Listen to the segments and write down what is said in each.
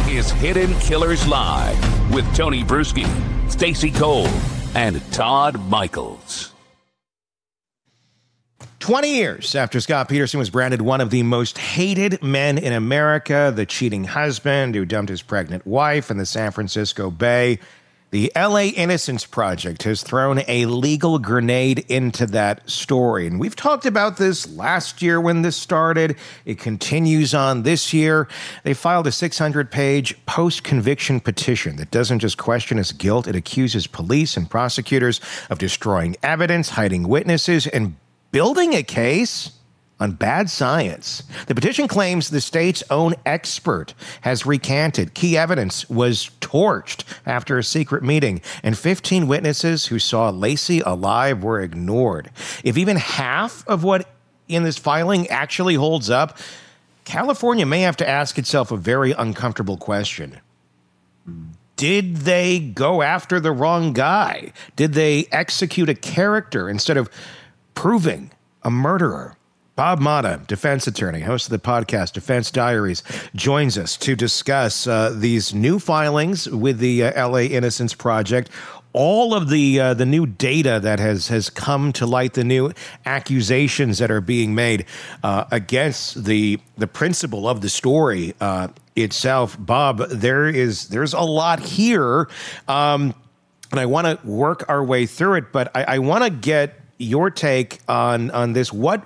is Hidden Killers Live with Tony Bruschi, Stacey Cole, and Todd Michaels. 20 years after Scott Peterson was branded one of the most hated men in America, the cheating husband who dumped his pregnant wife in the San Francisco Bay, the LA Innocence Project has thrown a legal grenade into that story. And we've talked about this last year when this started. It continues on this year. They filed a 600-page post-conviction petition that doesn't just question his guilt. It accuses police and prosecutors of destroying evidence, hiding witnesses, and building a case on bad science. The petition claims the state's own expert has recanted. Key evidence was torched after a secret meeting, and 15 witnesses who saw Laci alive were ignored. If even half of what in this filing actually holds up, California may have to ask itself a very uncomfortable question. Did they go after the wrong guy? Did they execute a character instead of proving a murderer? Bob Motta, defense attorney, host of the podcast Defense Diaries, joins us to discuss these new filings with the LA Innocence Project, all of the new data that has come to light, the new accusations that are being made against the principle of the story itself. Bob, there's a lot here, and I want to work our way through it, but I want to get your take on this. What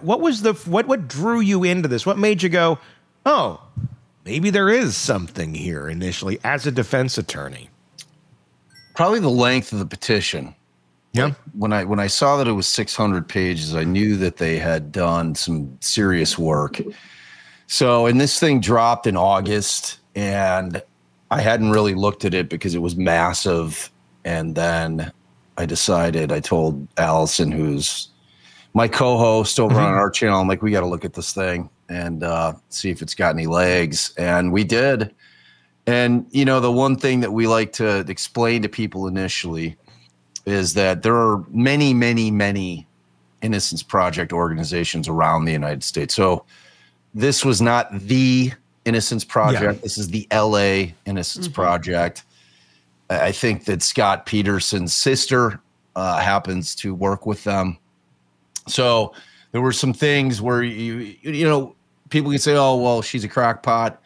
drew you into this? What made you go, oh, maybe there is something here initially as a defense attorney? Probably the length of the petition. Yeah. Like when I saw that it was 600 pages, I knew that they had done some serious work. So, and this thing dropped in August, and I hadn't really looked at it because it was massive. And then I told Allison, who's my co-host over on our channel, I'm like, we got to look at this thing and see if it's got any legs. And we did. And, you know, the one thing that we like to explain to people initially is that there are many, many, many Innocence Project organizations around the United States. So this was not the Innocence Project. Yeah. This is the LA Innocence Project. I think that Scott Peterson's sister happens to work with them. So there were some things where, you know, people can say, oh, well, she's a crackpot.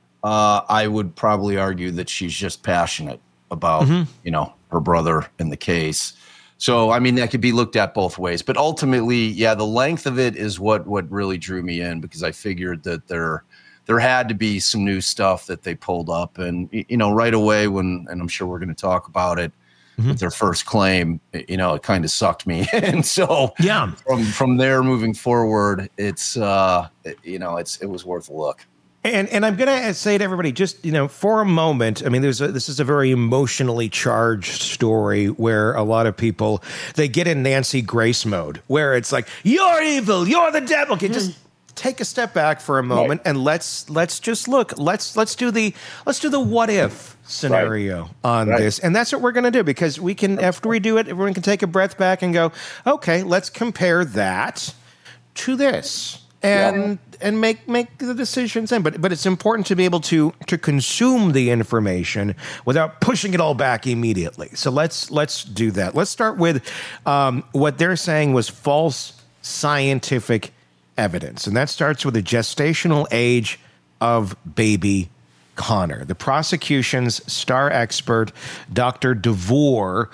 I would probably argue that she's just passionate about, you know, her brother in the case. So, I mean, that could be looked at both ways. But ultimately, yeah, the length of it is what really drew me in, because I figured that there had to be some new stuff that they pulled up. And, you know, right away and I'm sure we're going to talk about it with their first claim, you know, it kind of sucked me. And so yeah, from there moving forward, it's, you know, it was worth a look. And I'm going to say to everybody, just, you know, for a moment, I mean, this is a very emotionally charged story where a lot of people, they get in Nancy Grace mode, where it's like, you're evil, you're the devil. Okay, just take a step back for a moment and let's just look. Let's do the what if scenario on this. And that's what we're going to do, because we can, after we do it, everyone can take a breath back and go, okay, let's compare that to this. And make the decisions then. But it's important to be able to consume the information without pushing it all back immediately. So let's do that. Let's start with what they're saying was false scientific evidence. And that starts with the gestational age of baby Connor. The prosecution's star expert, Dr. DeVore,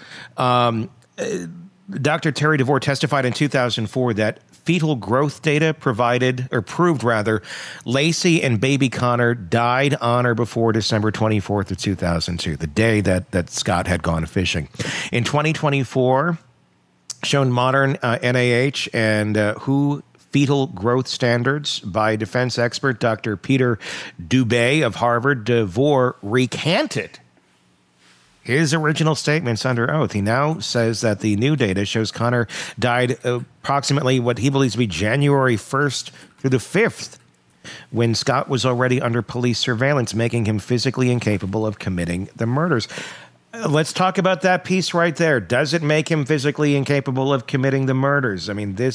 Dr. Terry DeVore testified in 2004 that fetal growth data proved Laci and baby Connor died on or before December 24th of 2002, the day that Scott had gone fishing. In 2024, shown modern NIH and WHO fetal growth standards by defense expert Dr. Peter Dubay of Harvard, DeVore recanted his original statements under oath. He now says that the new data shows Connor died approximately what he believes to be January 1st through the 5th, when Scott was already under police surveillance, making him physically incapable of committing the murders. Let's talk about that piece right there. Does it make him physically incapable of committing the murders? I mean, this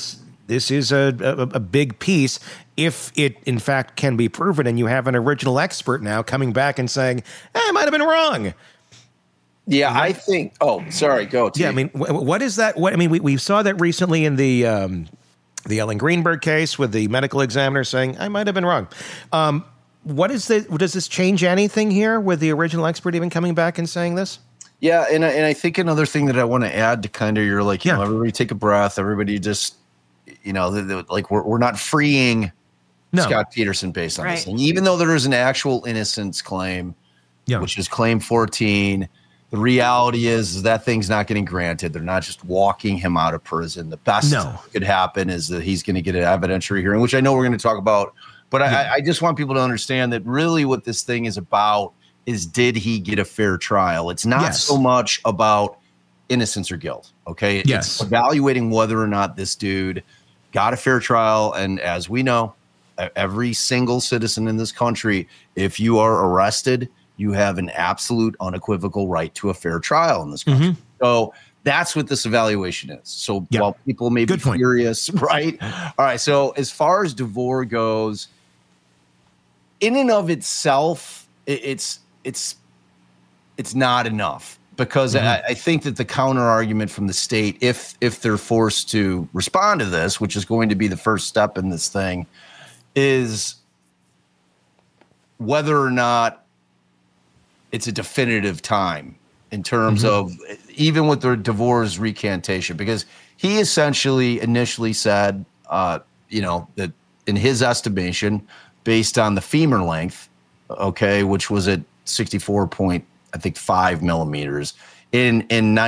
this is a big piece if it, in fact, can be proven. And you have an original expert now coming back and saying, I might have been wrong. Yeah, I think. Oh, sorry. Go. Yeah, I mean, what is that? What I mean, we saw that recently in the Ellen Greenberg case with the medical examiner saying, I might have been wrong. What is this? Does this change anything here with the original expert even coming back and saying this? Yeah, and I think another thing that I want to add to kind of you're like, you know, everybody take a breath. Everybody just, you know, like we're not freeing Scott Peterson based on this thing. Even though there is an actual innocence claim, which is claim 14, the reality is that thing's not getting granted. They're not just walking him out of prison. The best that could happen is that he's going to get an evidentiary hearing, which I know we're going to talk about. But I just want people to understand that really what this thing is about is, did he get a fair trial? It's not so much about innocence or guilt, okay? It's evaluating whether or not this dude got a fair trial. And as we know, every single citizen in this country, if you are arrested, you have an absolute unequivocal right to a fair trial in this country. So that's what this evaluation is. So while people may be furious, right? All right. So as far as DeVore goes, in and of itself, it's not enough, because I think that the counter argument from the state, if they're forced to respond to this, which is going to be the first step in this thing, is whether or not it's a definitive time in terms of even with the DeVore's recantation, because he essentially initially said, you know, that in his estimation, based on the femur length, okay, which was at 64.5 millimeters in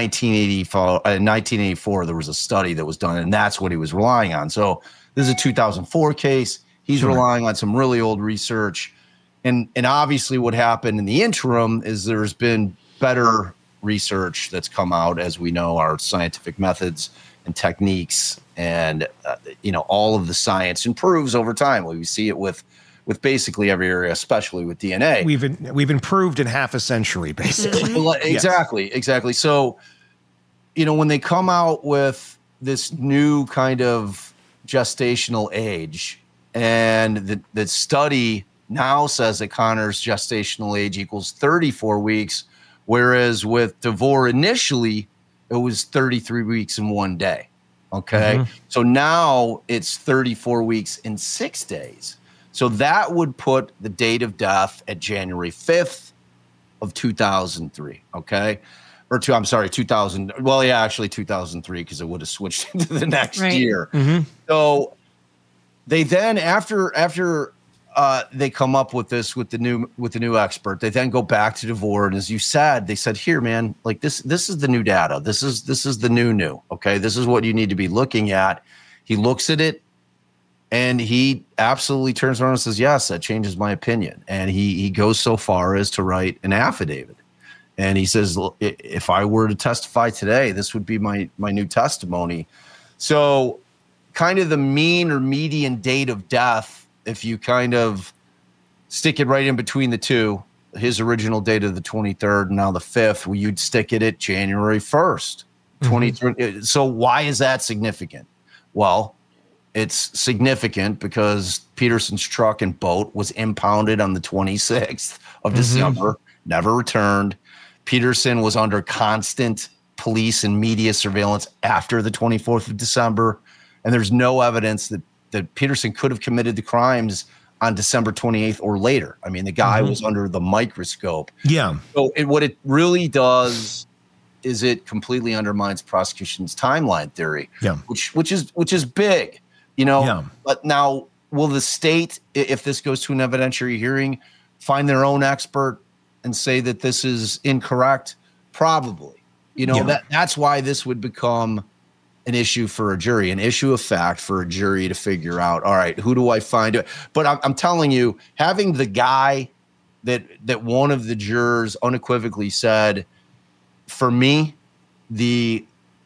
1984, there was a study that was done, and that's what he was relying on. So this is a 2004 case. He's relying on some really old research. And obviously what happened in the interim is there's been better research that's come out, as we know, our scientific methods and techniques, and you know, all of the science improves over time. We see it with basically every area, especially with DNA. We've improved in half a century, basically. Exactly. So, you know, when they come out with this new kind of gestational age, and the study now says that Connor's gestational age equals 34 weeks, whereas with DeVore initially, it was 33 weeks in 1 day. Okay. So now it's 34 in 6 days. So that would put the date of death at January 5th of 2003. Okay. Or 2000. Well, yeah, actually 2003, because it would have switched into the next year. So they then, after they come up with this with the new expert, they then go back to DeVore, and as you said, they said, here, man, like this is the new data. This is the new. Okay, this is what you need to be looking at. He looks at it, and he absolutely turns around and says, yes, that changes my opinion. And he goes so far as to write an affidavit, and he says, if I were to testify today, this would be my new testimony. So kind of the mean or median date of death, if you kind of stick it right in between the two, his original date of the 23rd and now the 5th, well, you'd stick it at January 1st, 2023. So why is that significant? Well, it's significant because Peterson's truck and boat was impounded on the 26th of December, never returned. Peterson was under constant police and media surveillance after the 24th of December. And there's no evidence that Peterson could have committed the crimes on December 28th or later. I mean, the guy was under the microscope. Yeah. So what it really does is it completely undermines prosecution's timeline theory, which is big, you know. Yeah. But now, will the state, if this goes to an evidentiary hearing, find their own expert and say that this is incorrect? Probably. You know, that's why this would become an issue for a jury, an issue of fact for a jury to figure out, all right, who do I find? But I'm telling you, having the guy that one of the jurors unequivocally said, for me, the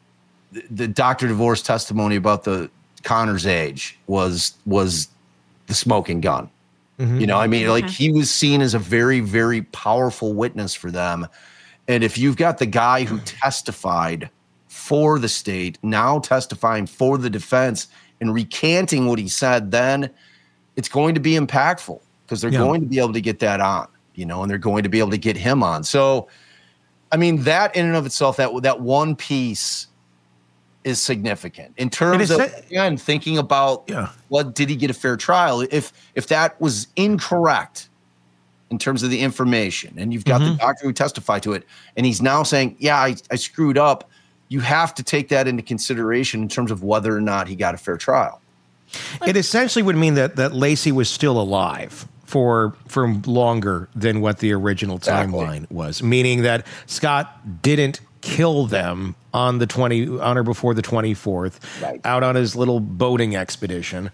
Dr. DeVore's testimony about the Connor's age was the smoking gun. You know, I mean, like, he was seen as a very, very powerful witness for them. And if you've got the guy who testified for the state now testifying for the defense, and recanting what he said then, it's going to be impactful because they're going to be able to get that on, and they're going to be able to get him on. So, I mean, that in and of itself, that one piece is significant in terms of, again, thinking about what did he get a fair trial? If that was incorrect in terms of the information, and you've got the doctor who testified to it, and he's now saying, I screwed up, you have to take that into consideration in terms of whether or not he got a fair trial. It essentially would mean that Laci was still alive for longer than what the original timeline was, meaning that Scott didn't kill them on or before the 24th, out on his little boating expedition.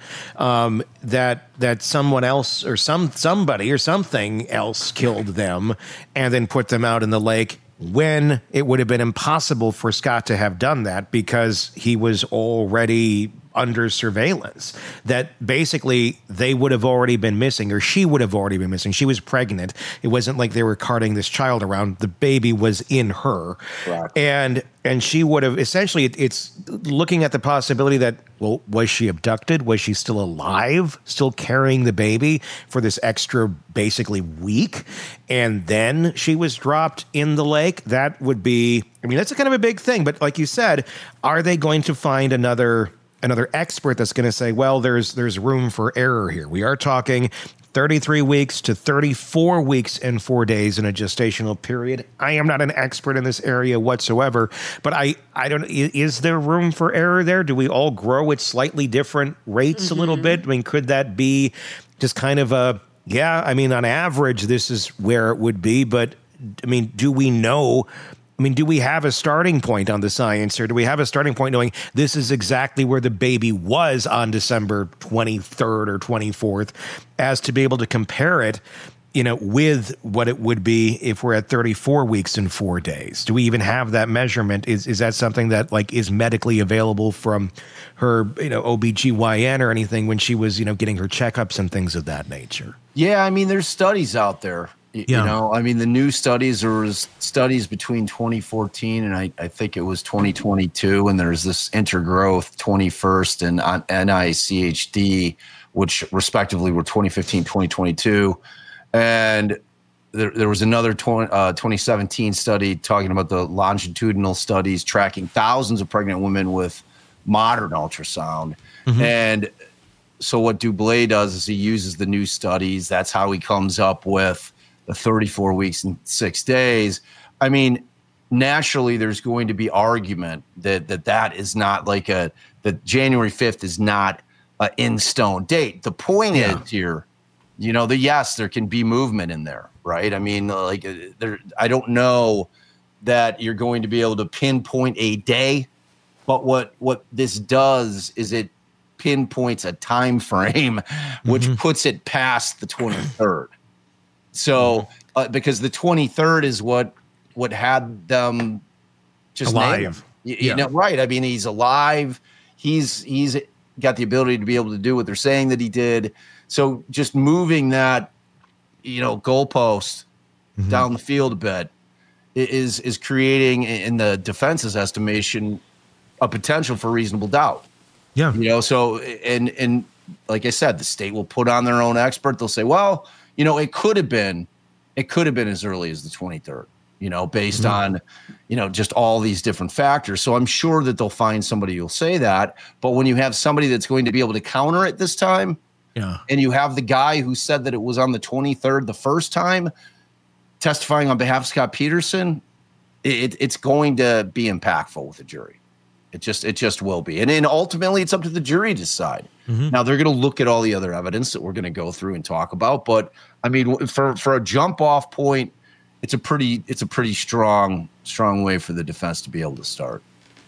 That someone else or somebody or something else killed them and then put them out in the lake, when it would have been impossible for Scott to have done that because he was already under surveillance. That basically they would have already been missing, or she would have already been missing. She was pregnant. It wasn't like they were carting this child around. The baby was in her. Right. And she would have essentially, it's looking at the possibility that, well, was she abducted? Was she still alive, still carrying the baby for this extra basically week? And then she was dropped in the lake. That would be, I mean, that's a kind of a big thing. But like you said, are they going to find another expert that's going to say, well, there's room for error here? We are talking 33 weeks to 34 weeks and 4 days in a gestational period. I am not an expert in this area whatsoever, but I don't, is there room for error there? Do we all grow at slightly different rates a little bit? I mean, could that be just kind of on average, this is where it would be, but I mean, do we know? I mean, do we have a starting point on the science, or do we have a starting point knowing this is exactly where the baby was on December 23rd or 24th, as to be able to compare it, with what it would be if we're at 34 weeks and 4 days? Do we even have that measurement? Is that something that is medically available from her, OBGYN or anything when she was, getting her checkups and things of that nature? Yeah, I mean, there's studies out there. The new studies, there was studies between 2014 and I think it was 2022, and there's this Intergrowth 21st and NICHD, which respectively were 2015, 2022. And there was another 2017 study talking about the longitudinal studies tracking thousands of pregnant women with modern ultrasound. And so what Dublet does is he uses the new studies. That's how he comes up with the 34 weeks and 6 days. I mean, naturally, there's going to be argument that is not that January 5th is not an in-stone date. The point is here, yes, there can be movement in there, right? I mean, I don't know that you're going to be able to pinpoint a day, but what this does is it pinpoints a time frame, which puts it past the 23rd. So, because the 23rd is what had them just alive. Right. I mean, he's alive. He's got the ability to be able to do what they're saying that he did. So just moving that, goalpost down the field a bit is creating, in the defense's estimation, a potential for reasonable doubt. Yeah. So, and like I said, the state will put on their own expert. They'll say, well, it could have been as early as the 23rd, based on, just all these different factors. So I'm sure that they'll find somebody who'll say that. But when you have somebody that's going to be able to counter it this time, and you have the guy who said that it was on the 23rd the first time testifying on behalf of Scott Peterson, it's going to be impactful with the jury. It just will be. And then ultimately it's up to the jury to decide. Now they're going to look at all the other evidence that we're going to go through and talk about. But I mean, for a jump off point, it's a pretty strong way for the defense to be able to start.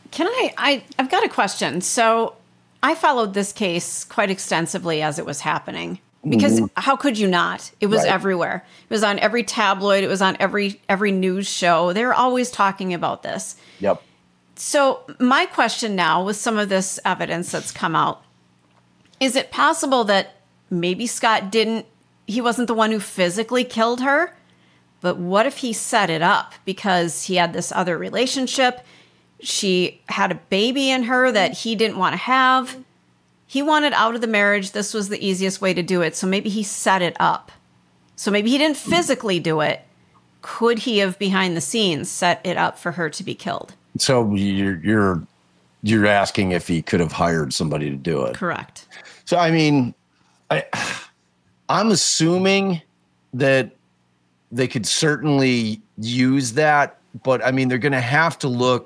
I've got a question. So I followed this case quite extensively as it was happening, because how could you not? It was everywhere. It was on every tabloid. It was on every news show. They were always talking about this. Yep. So my question now, with some of this evidence that's come out, is it possible that maybe Scott he wasn't the one who physically killed her, but what if he set it up because he had this other relationship? She had a baby in her that he didn't want to have. he wanted out of the marriage. This was the easiest way to do it. So maybe he set it up. So maybe he didn't physically do it. Could he have behind the scenes set it up for her to be killed? So you're asking if he could have hired somebody to do it. Correct. So, I mean, I'm assuming that they could certainly use that, but I mean, they're going to have to look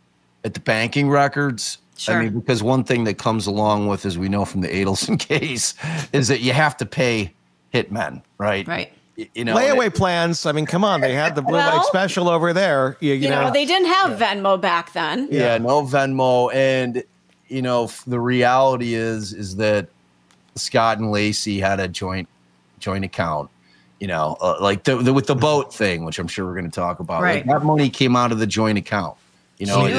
at the banking records. Sure. I mean, because one thing that comes along with, as we know from the Adelson case, is that you have to pay hitmen, right? Right. You know, Layaway plans. I mean, come on. They had the blue light special over there. You know, they didn't have Venmo back then. Yeah, no Venmo. And, you know, the reality is that Scott and Lacey had a joint account, you know, like with the boat thing, which I'm sure we're going to talk about. Right. Like that money came out of the joint account. You know,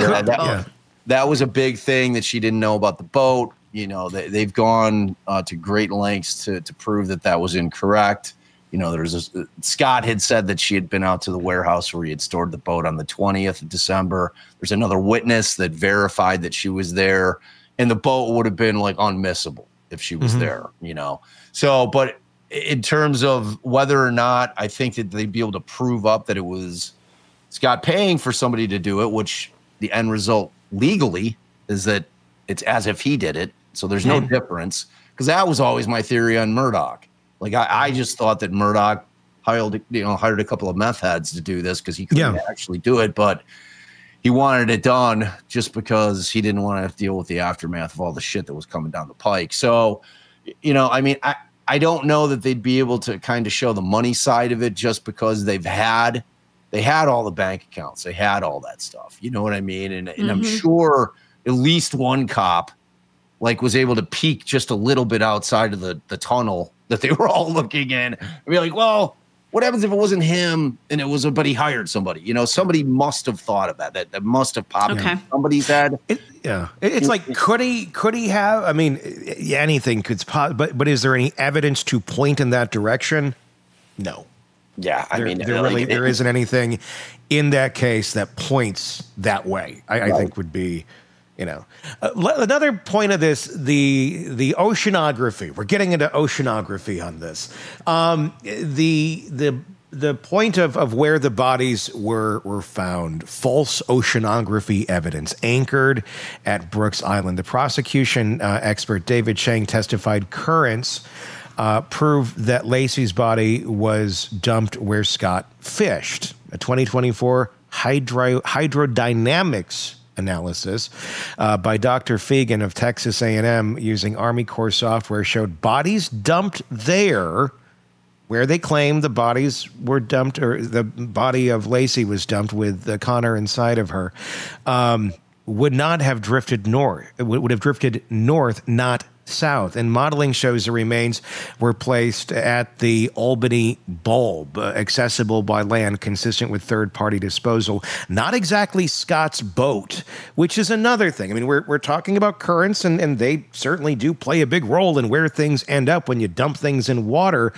that was a big thing that she didn't know about the boat. You know, they've gone to great lengths to prove that was incorrect. You know, Scott had said that she had been out to the warehouse where he had stored the boat on the 20th of December. There's another witness that verified that she was there, and the boat would have been like unmissable if she was there, you know? So, but in terms of whether or not I think that they'd be able to prove up that it was Scott paying for somebody to do it, which the end result legally is that it's as if he did it. So there's no difference, because that was always my theory on Murdaugh. Like I just thought that Murdaugh hired a couple of meth heads to do this because he couldn't actually do it, but he wanted it done just because he didn't want to have to deal with the aftermath of all the shit that was coming down the pike. So, you know, I mean, I don't know that they'd be able to kind of show the money side of it just because they had all the bank accounts, they had all that stuff. You know what I mean? And I'm sure at least one cop like was able to peek just a little bit outside of the tunnel that they were all looking in and be like, well, what happens if it wasn't him and it was but he hired somebody? You know, somebody must have thought of that must have popped in somebody's head. It's like, could he have? I mean, anything could pop, but is there any evidence to point in that direction? No. Yeah, there isn't anything in that case that points that way. I think would be, you know, another point of this, the oceanography. We're getting into oceanography on this. The point of where the bodies were found, false oceanography evidence anchored at Brooks Island. The prosecution expert David Chang testified currents proved that Lacey's body was dumped where Scott fished. A 2024 hydrodynamics analysis by Dr. Fegan of Texas A&M using Army Corps software showed bodies dumped there where they claimed the bodies were dumped, or the body of Lacey was dumped with Connor inside of her, would not have drifted north. It would have drifted north, not south. And modeling shows the remains were placed at the Albany Bulb, accessible by land, consistent with third-party disposal. Not exactly Scott's boat, which is another thing. I mean, we're talking about currents, and they certainly do play a big role in where things end up when you dump things in water.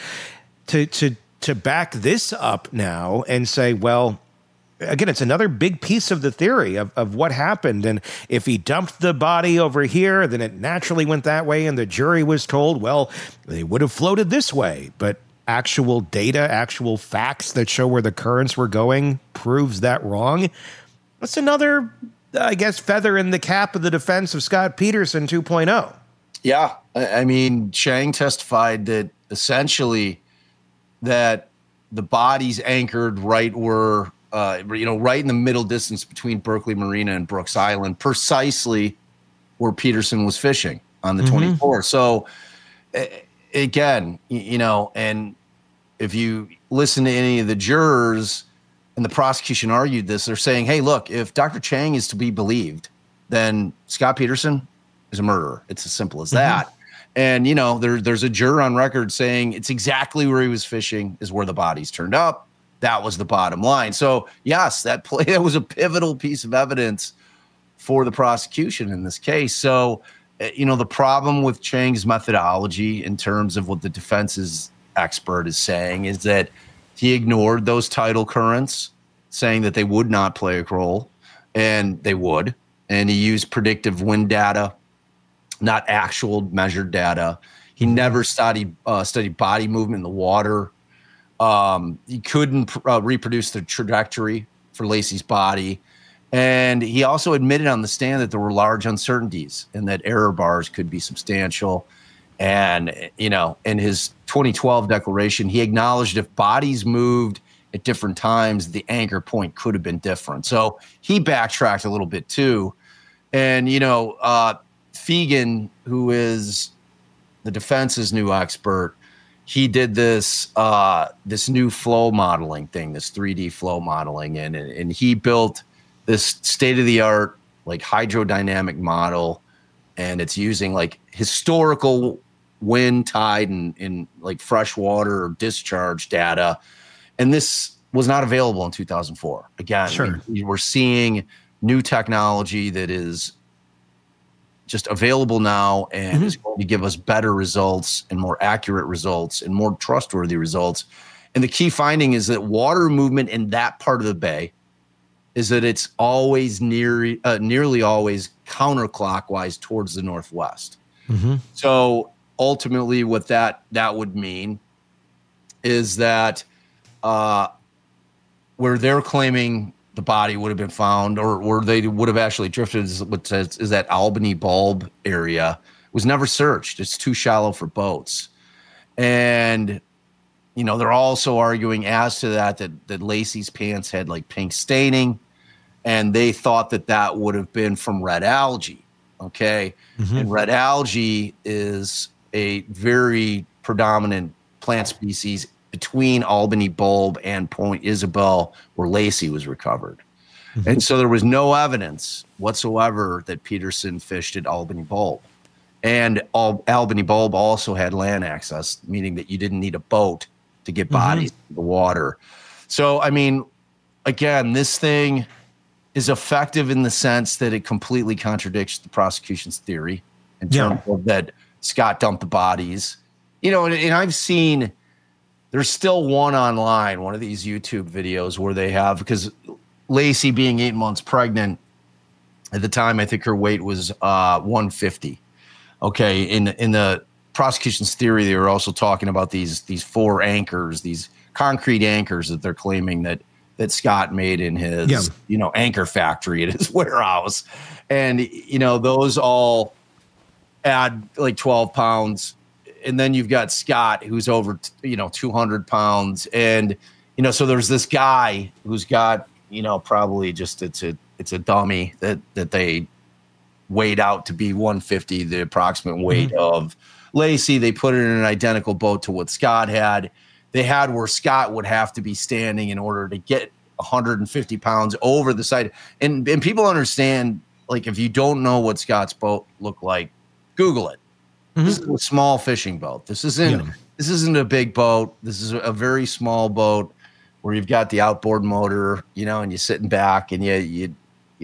To back this up now and say, well, again, it's another big piece of the theory of what happened. And if he dumped the body over here, then it naturally went that way. And the jury was told, well, they would have floated this way. But actual data, actual facts that show where the currents were going proves that wrong. That's another, I guess, feather in the cap of the defense of Scott Peterson 2.0. Yeah. I mean, Chang testified that essentially that the bodies anchored right where, right in the middle distance between Berkeley Marina and Brooks Island, precisely where Peterson was fishing on the 24th. So again, and if you listen to any of the jurors, and the prosecution argued this, they're saying, hey, look, if Dr. Chang is to be believed, then Scott Peterson is a murderer. It's as simple as that. And, there's a juror on record saying it's exactly where he was fishing is where the bodies turned up. That was the bottom line. So, yes, that was a pivotal piece of evidence for the prosecution in this case. So, the problem with Chang's methodology in terms of what the defense's expert is saying is that he ignored those tidal currents, saying that they would not play a role, and they would. And he used predictive wind data not actual measured data. He never studied body movement in the water. He couldn't reproduce the trajectory for Laci's body. And he also admitted on the stand that there were large uncertainties and that error bars could be substantial. And, in his 2012 declaration, he acknowledged if bodies moved at different times, the anchor point could have been different. So he backtracked a little bit too. And, Fegan, who is the defense's new expert, he did this new flow modeling thing, this 3D flow modeling, and he built this state-of-the-art like hydrodynamic model, and it's using like historical wind, tide, and like freshwater or discharge data. And this was not available in 2004. Again, sure. We're seeing new technology that is just available now and is going to give us better results and more accurate results and more trustworthy results. And the key finding is that water movement in that part of the bay is that it's always nearly always counterclockwise towards the northwest. So ultimately what that would mean is that where they're claiming the body would have been found, or where they would have actually drifted, is that Albany Bulb area, was never searched. It's too shallow for boats. And, they're also arguing as to that Laci's pants had like pink staining, and they thought that would have been from red algae. Okay. And red algae is a very predominant plant species between Albany Bulb and Point Isabel, where Laci was recovered. And so there was no evidence whatsoever that Peterson fished at Albany Bulb. And Albany Bulb also had land access, meaning that you didn't need a boat to get bodies in the water. So, again, this thing is effective in the sense that it completely contradicts the prosecution's theory in terms of that Scott dumped the bodies. And I've seen, there's still one online, one of these YouTube videos where they have, because Laci being 8 months pregnant, at the time, I think her weight was 150. Okay. In the prosecution's theory, they were also talking about these 4 anchors, these concrete anchors that they're claiming that Scott made in his, anchor factory at his warehouse. And, those all add like 12 pounds. And then you've got Scott, who's over, 200 pounds. And, so there's this guy who's got, probably just, it's a dummy that they weighed out to be 150, the approximate weight of Laci. They put it in an identical boat to what Scott had. They had where Scott would have to be standing in order to get 150 pounds over the side. And people understand, like, if you don't know what Scott's boat looked like, Google it. This is a small fishing boat. This isn't a big boat. This is a very small boat where you've got the outboard motor, and you're sitting back and you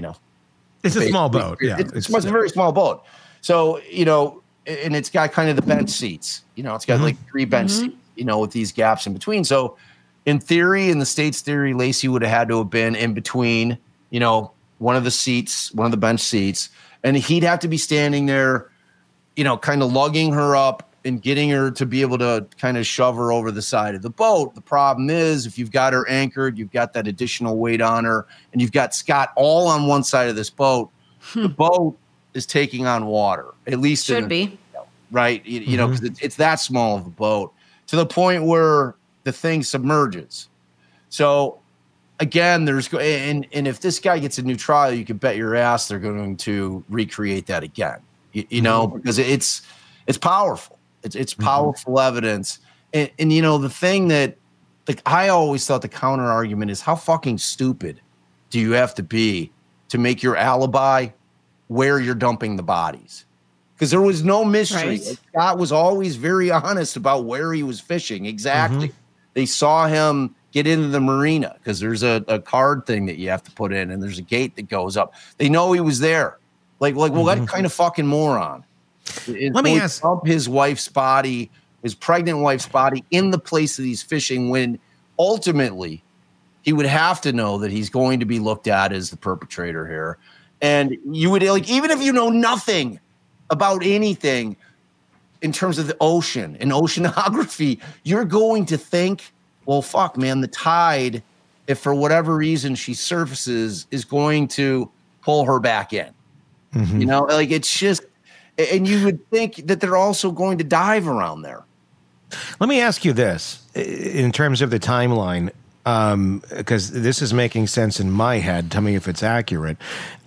it's a small boat. Yeah. It's a very small boat. So, and it's got kind of the bench seats, it's got like 3 bench seats, with these gaps in between. So in theory, in the state's theory, Laci would have had to have been in between, one of the bench seats, and he'd have to be standing there, kind of lugging her up and getting her to be able to kind of shove her over the side of the boat. The problem is, if you've got her anchored, you've got that additional weight on her, and you've got Scott all on one side of this boat, the boat is taking on water, at least should be. Right? Because it's that small of a boat, to the point where the thing submerges. So again, and if this guy gets a new trial, you can bet your ass they're going to recreate that again, because it's powerful. It's powerful evidence. And the thing that, like, I always thought the counter argument is, how fucking stupid do you have to be to make your alibi where you're dumping the bodies? Because there was no mystery. Right. Scott was always very honest about where he was fishing. Exactly. They saw him get into the marina because there's a card thing that you have to put in, and there's a gate that goes up. They know he was there. Like, what kind of fucking moron? Let me ask. Dump his wife's body, his pregnant wife's body, in the place that he's fishing, when ultimately he would have to know that he's going to be looked at as the perpetrator here. And you would, like, even if you know nothing about anything in terms of the ocean and oceanography, you're going to think, well, fuck, man, the tide, if for whatever reason she surfaces, is going to pull her back in. Mm-hmm. You know, like it's just, and you would think that they're also going to dive around there. Let me ask you this in terms of the timeline, because this is making sense in my head. Tell me if it's accurate.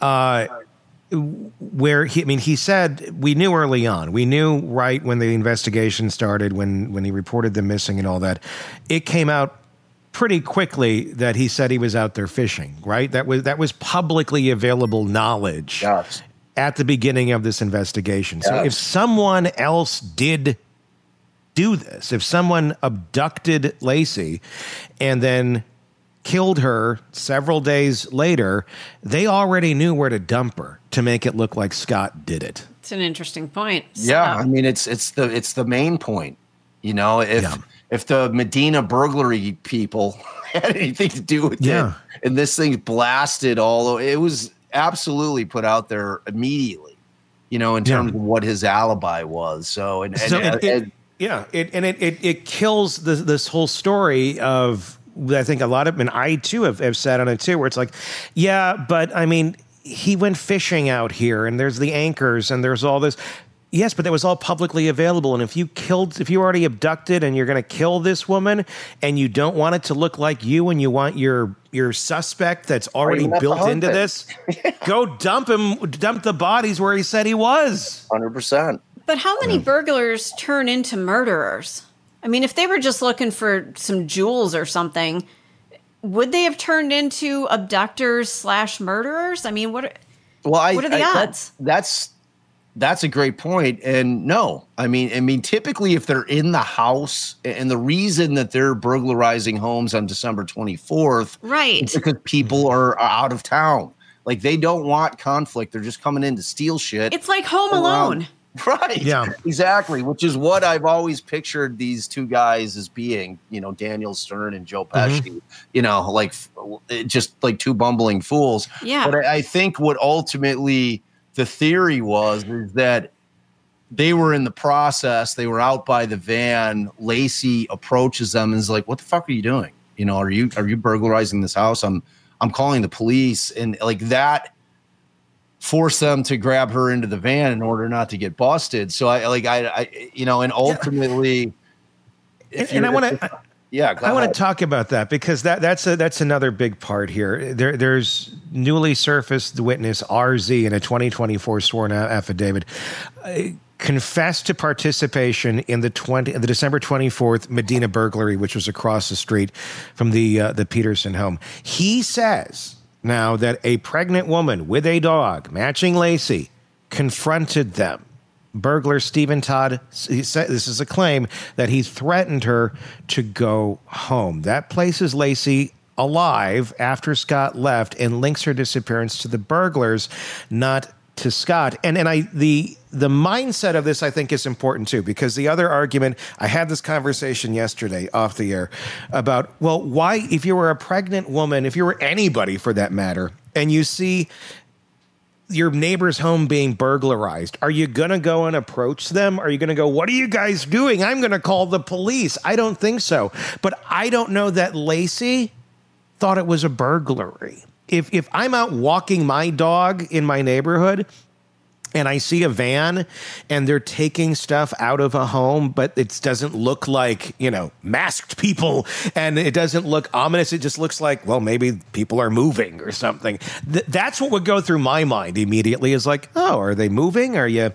He said we knew early on. We knew right when the investigation started, when he reported them missing and all that. It came out pretty quickly that he said he was out there fishing. Right? That was publicly available knowledge at the beginning of this investigation. So if someone else did do this, if someone abducted Laci and then killed her several days later, they already knew where to dump her to make it look like Scott did it. It's an interesting point. Yeah, I mean it's the main point. You know, if the Medina burglary people had anything to do with it, and this thing blasted it was absolutely put out there immediately. You know, in terms of what his alibi was. So it kills this whole story of, I think a lot of, and I too have sat on it too, where it's like, yeah, but I mean, he went fishing out here and there's the anchors and there's all this. Yes, but that was all publicly available. And if you already abducted and you're going to kill this woman and you don't want it to look like you and you want your suspect that's already built into this, go dump the bodies where he said he was. 100%. But how many burglars turn into murderers? I mean, if they were just looking for some jewels or something, would they have turned into abductors / murderers? I mean, what are the odds? That's a great point. And no, I mean, typically if they're in the house, and the reason that they're burglarizing homes on December 24th, right, is because people are out of town. Like they don't want conflict. They're just coming in to steal shit. It's like Home Alone. Right. Yeah. Exactly. Which is what I've always pictured these two guys as being, you know, Daniel Stern and Joe Pesci, you know, like just like two bumbling fools. Yeah. But I think what ultimately the theory was is that they were in the process. They were out by the van. Laci approaches them and is like, "What the fuck are you doing? You know, are you burglarizing this house? I'm calling the police." And like that force them to grab her into the van in order not to get busted. So I you know, and ultimately, I want to talk about that because that's another big part here. There's newly surfaced witness RZ in a 2024 sworn affidavit confessed to participation in the December 24th Medina burglary, which was across the street from the Peterson home. He says now that a pregnant woman with a dog matching Laci confronted them. Burglar Stephen Todd, he said, this is a claim that he threatened her to go home. That places Laci alive after Scott left and links her disappearance to the burglars, not to Scott. And the mindset of this, I think, is important too, because the other argument, I had this conversation yesterday off the air about, well, why, if you were a pregnant woman, if you were anybody for that matter, and you see your neighbor's home being burglarized, are you going to go and approach them? Are you going to go, "What are you guys doing? I'm going to call the police"? I don't think so. But I don't know that Laci thought it was a burglary. If I'm out walking my dog in my neighborhood and I see a van and they're taking stuff out of a home, but it doesn't look like, you know, masked people and it doesn't look ominous. It just looks like, well, maybe people are moving or something. That's what would go through my mind immediately is like, oh, are they moving?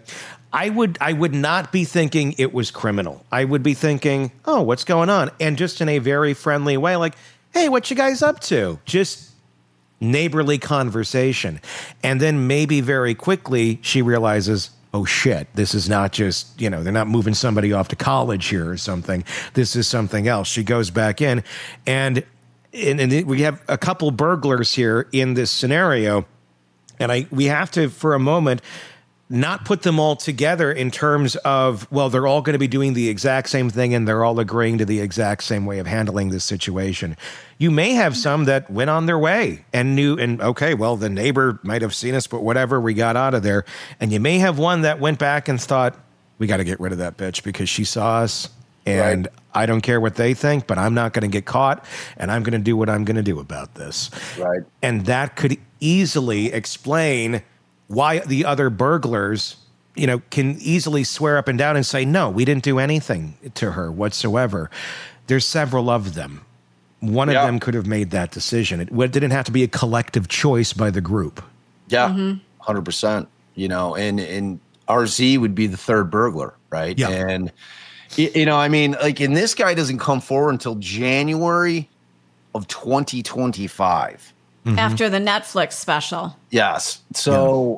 I would not be thinking it was criminal. I would be thinking, oh, what's going on? And just in a very friendly way, like, hey, what you guys up to? Just neighborly conversation. And then maybe very quickly she realizes, oh shit, this is not just, you know, they're not moving somebody off to college here or something. This is something else. She goes back in and we have a couple burglars here in this scenario. And we have to, for a moment, not put them all together in terms of, well, they're all going to be doing the exact same thing and they're all agreeing to the exact same way of handling this situation. You may have some that went on their way and knew, and okay, well, the neighbor might have seen us, but whatever, we got out of there. And you may have one that went back and thought, we got to get rid of that bitch because she saw us. And I don't care what they think, but I'm not going to get caught, and I'm going to do what I'm going to do about this. Right. And that could easily explain why the other burglars, can easily swear up and down and say, no, we didn't do anything to her whatsoever. There's several of them. One of them could have made that decision. It didn't have to be a collective choice by the group. Yeah, 100%. And RZ would be the third burglar, right? Yeah. And and this guy doesn't come forward until January of 2025. After the Netflix special. Yes. So,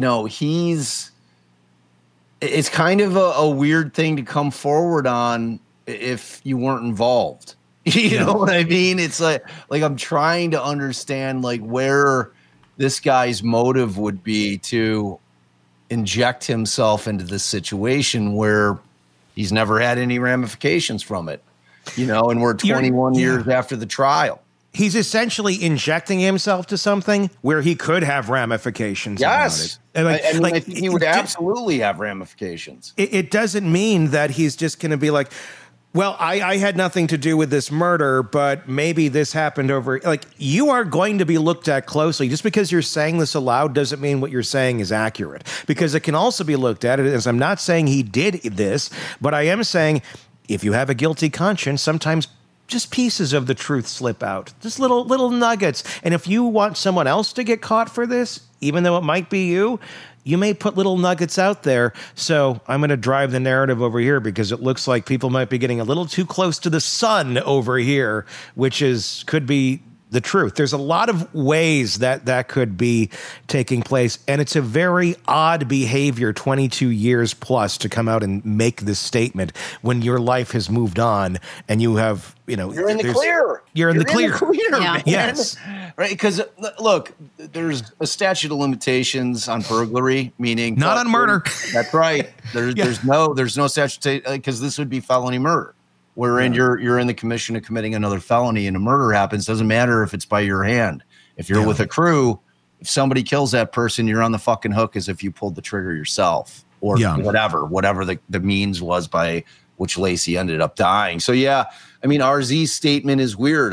it's kind of a weird thing to come forward on if you weren't involved. You know what I mean? It's like I'm trying to understand where this guy's motive would be to inject himself into this situation where he's never had any ramifications from it, and we're 21 years after the trial. He's essentially injecting himself to something where he could have ramifications. Yes. About it. I think he would absolutely have ramifications. It doesn't mean that he's just going to be like, well, I had nothing to do with this murder, but maybe this happened over. You are going to be looked at closely. Just because you're saying this aloud doesn't mean what you're saying is accurate, because it can also be looked at as, I'm not saying he did this, but I am saying if you have a guilty conscience, sometimes just pieces of the truth slip out, just little nuggets. And if you want someone else to get caught for this, even though it might be you, you may put little nuggets out there. So I'm going to drive the narrative over here because it looks like people might be getting a little too close to the sun over here, which could be the truth. There's a lot of ways that could be taking place. And it's a very odd behavior 22 years plus to come out and make this statement when your life has moved on and you have, you're in the clear. You're in the clear. Man. Yes. Right. Because look, there's a statute of limitations on burglary, meaning not on murder. That's right. There's no statute because this would be felony murder. Wherein you're in the commission of committing another felony and a murder happens. Doesn't matter if it's by your hand. If you're with a crew, if somebody kills that person, you're on the fucking hook as if you pulled the trigger yourself or whatever the means was by which Laci ended up dying. So RZ's statement is weird.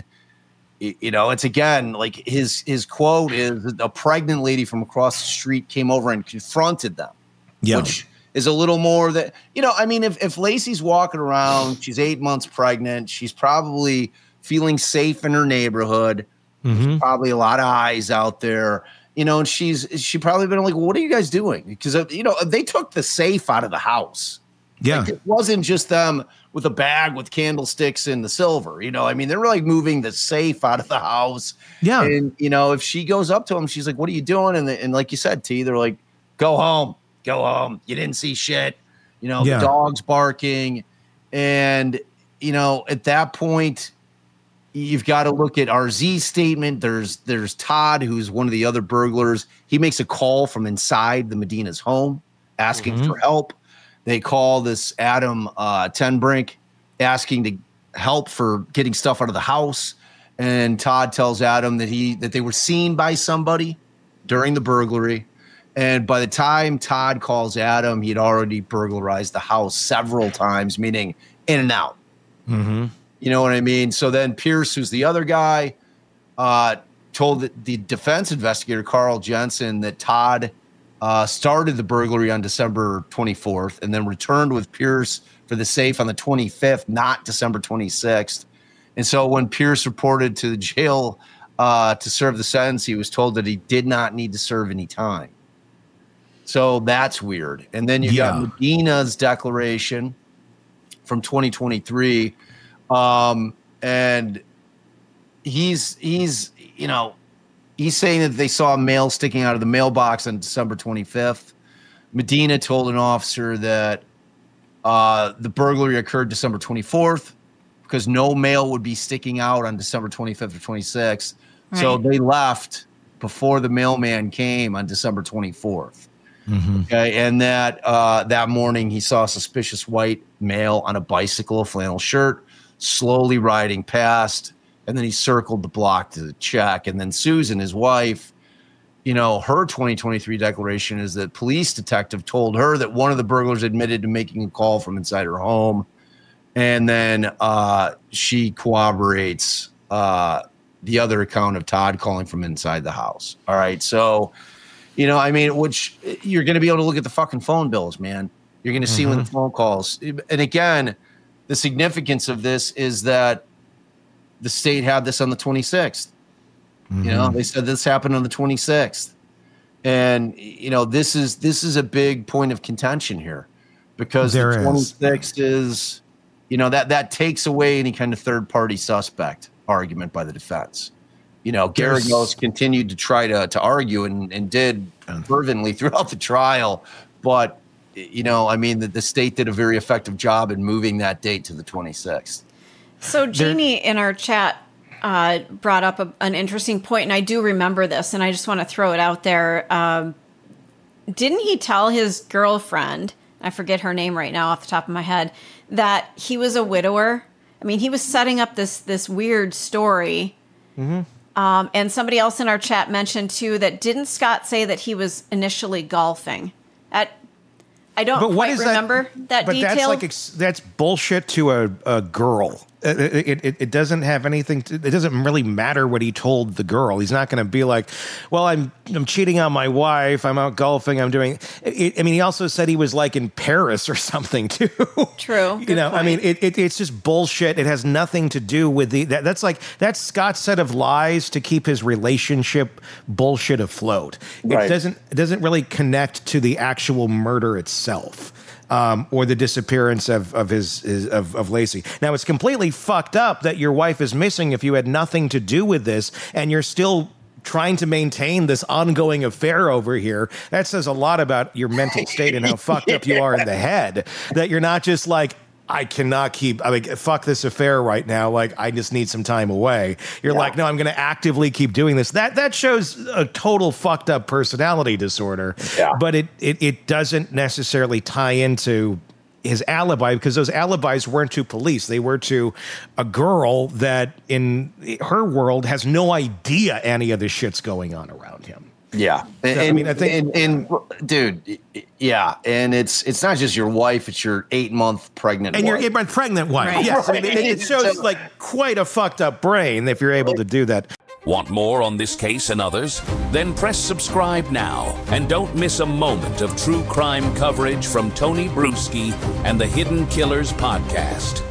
It's again like his quote is a pregnant lady from across the street came over and confronted them. Yeah. Which is a little more that, if Laci's walking around, she's 8 months pregnant, she's probably feeling safe in her neighborhood. There's probably a lot of eyes out there, and she probably been like, well, what are you guys doing? Because, they took the safe out of the house. Yeah. It wasn't just them with a bag with candlesticks and the silver, they were moving the safe out of the house. Yeah. And, if she goes up to him, she's like, what are you doing? And like you said, T, they're like, go home. You didn't see shit, the dog's barking. And, at that point, you've got to look at RZ's statement. There's Todd, who's one of the other burglars. He makes a call from inside the Medina's home asking for help. They call this Adam Tenbrink asking to help for getting stuff out of the house. And Todd tells Adam that they were seen by somebody during the burglary. And by the time Todd calls Adam, he'd already burglarized the house several times, meaning in and out. Mm-hmm. You know what I mean? So then Pierce, who's the other guy, told the defense investigator, Carl Jensen, that Todd started the burglary on December 24th and then returned with Pierce for the safe on the 25th, not December 26th. And so when Pierce reported to the jail to serve the sentence, he was told that he did not need to serve any time. So that's weird. And then you got Medina's declaration from 2023. And he's saying that they saw a mail sticking out of the mailbox on December 25th. Medina told an officer that the burglary occurred December 24th because no mail would be sticking out on December 25th or 26th. Right. So they left before the mailman came on December 24th. Okay, and that morning he saw a suspicious white male on a bicycle, a flannel shirt, slowly riding past, and then he circled the block to check. And then Susan, his wife, her 2023 declaration is that police detective told her that one of the burglars admitted to making a call from inside her home, and then she corroborates the other account of Todd calling from inside the house. All right, so. Which you're going to be able to look at the fucking phone bills, man. You're going to see when the phone calls. And again, the significance of this is that the state had this on the 26th. They said this happened on the 26th. And, this is a big point of contention here because the 26th is, that takes away any kind of third party suspect argument by the defense. Garagos continued to try to argue and did fervently throughout the trial. But, the state did a very effective job in moving that date to the 26th. So Jeannie in our chat brought up an interesting point, and I do remember this, and I just want to throw it out there. Didn't he tell his girlfriend, I forget her name right now off the top of my head, that he was a widower? I mean, he was setting up this weird story. And somebody else in our chat mentioned, too, that didn't Scott say that he was initially golfing? I don't quite remember that detail. That's bullshit to a girl. It doesn't have anything to, it doesn't really matter what he told the girl. He's not going to be like, well, I'm cheating on my wife. I'm out golfing. I'm doing he also said he was like in Paris or something too. True. It's just bullshit. It has nothing to do with that's Scott's set of lies to keep his relationship bullshit afloat. Right. It doesn't really connect to the actual murder itself. Or the disappearance of Laci. Now, it's completely fucked up that your wife is missing if you had nothing to do with this and you're still trying to maintain this ongoing affair over here. That says a lot about your mental state and how fucked up you are in the head, that you're not just like, I cannot fuck this affair right now. Like, I just need some time away. You're like, no, I'm going to actively keep doing this. That shows a total fucked up personality disorder. Yeah. But it doesn't necessarily tie into his alibi, because those alibis weren't to police. They were to a girl that in her world has no idea any of this shit's going on around him. Yeah. I think, dude, yeah. And it's not just your wife, it's your 8-month pregnant wife. And your 8-month pregnant wife. Right. Yes. Right. It shows like quite a fucked up brain if you're able to do that. Want more on this case and others? Then press subscribe now and don't miss a moment of true crime coverage from Tony Bruschi and the Hidden Killers podcast.